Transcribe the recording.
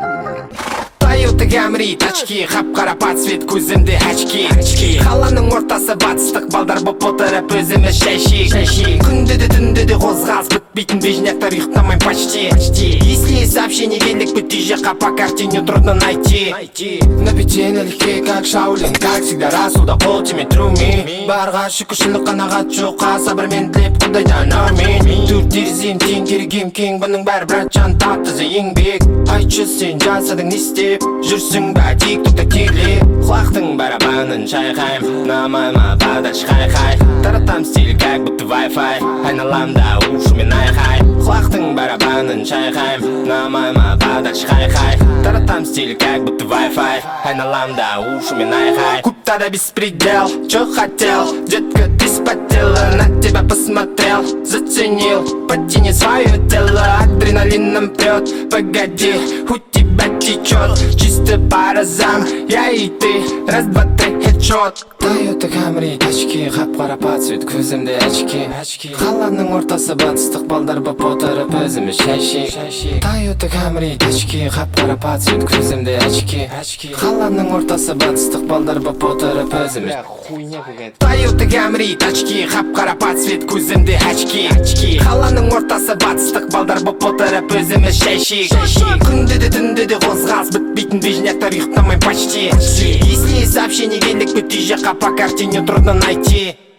Toyota Camry тачки, қап-қара подсвет көзімде очки. Қаланың ортасы батыстық балдар боп отырып өзіме шәйшек. Күнде де түнде де қозғалыс бітпейтін бейжняктар ұйықтамай почти. Если сообщение келдік бітті жаққа по картине трудно найти. На пяти налегке как Шаолин, как всегда расуда қол тиме труми. Барға шүкіршілік қанағат жоққа сабырмен тілеп құдайдан әумин. Түр терезем тең керегем кең, бұның бәрі братжан таптызы еңбек. Айтшы сен жасадың не істеп жүрсің ба тик-токта тегіле. Құлақтың барабанын шайқайм, намайма подача хай-хай. Таратам стиль как будто Wi-Fi, айналамда ушымен айқай. Құлақтың барабанын шайқайм, намайма подача хай-хай. Таратам стиль как будто Wi-Fi, айналамда ушымен айқай. Купта беспредел, чё хотел, детка ты спотела, на тебя посмотрел, заценил, потяни свое тело, адреналином прет, погоди, у тебя течет, чисто по разам, я и ты, раз, два, три, хедшот. Toyota Camry тачки, қап-қара подсвет көзімде очки. Қаланың ортасы батыстық балдар боп отырып өзіме шәйшек. Toyota Camry тачки, қап-қара подсвет көзімде очки. Қаланың ортасы батыстық балдар боп отырып өзіме. Toyota Camry тачки, қап-қара подсвет көзімде очки. Қаланың ортасы батыстық балдар боп отырып өзіме шәйшек. Күнде де түнде де қозғалыс бітпейтін бейжняктар ұйықтамай почти. Если сообщение келдік бітті жаққа по картине трудно найти.